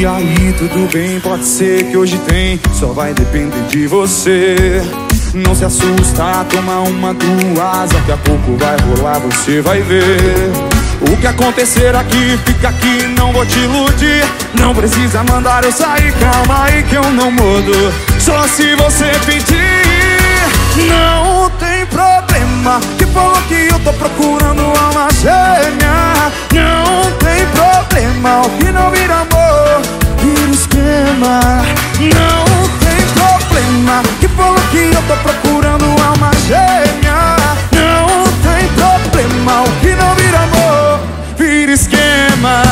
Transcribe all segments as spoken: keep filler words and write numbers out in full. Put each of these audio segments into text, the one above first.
E aí, tudo bem, pode ser que hoje tem, só vai depender de você. Não se assusta, toma uma, duas, daqui a pouco vai rolar, você vai ver. O que acontecer aqui, fica aqui, não vou te iludir. Não precisa mandar eu sair, calma aí que eu não mudo, só se você pedir. Não tem problema, que falou que eu tô procurando alma gêmea. Não tem problema, o que não vira amor, vira esquema. Não tem problema, que falou que eu tô procurando alma gêmea. Não tem problema, o que não vira amor, vira esquema.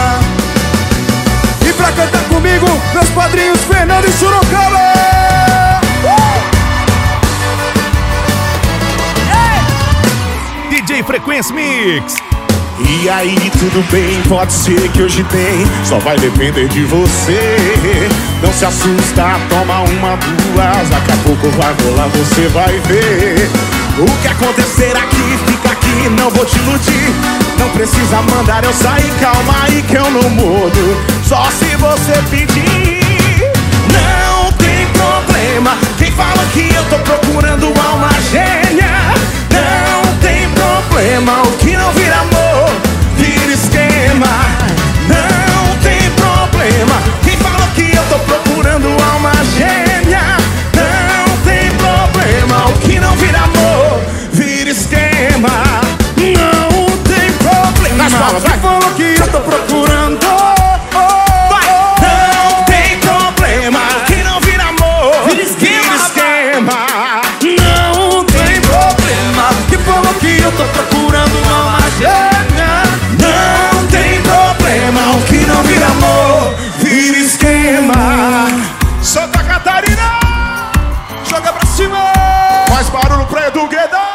E pra cantar comigo, meus padrinhos Fernando e Sorocaba. D J Frequência Mix. E aí, tudo bem, pode ser que hoje tem, só vai depender de você. Não se assusta, toma uma, duas, daqui a pouco vai rolar, você vai ver. O que acontecer aqui, fica aqui, não vou te iludir. Não precisa mandar eu sair, calma aí que eu não mudo, só se você pedir. Não tem problema, quem fala que eu tô procurando alma gêmea. Não tem problema, o que não vira amor, vira esquema. Não tem problema, quem fala que eu tô procurando alma gêmea. Não tem problema, o que não vira amor, vira esquema. Não tem problema, Nas palmas, vai. quem falou que eu tô procurando, vai. Não tem problema, o que não vira amor, Vira esquema, esquema. Não tem problema, que falou que eu tô procurando alma gêmea. Não tem problema, o que não vira amor, vira esquema. Santa Catarina, joga pra cima. Faz barulho pra Edu Guedão.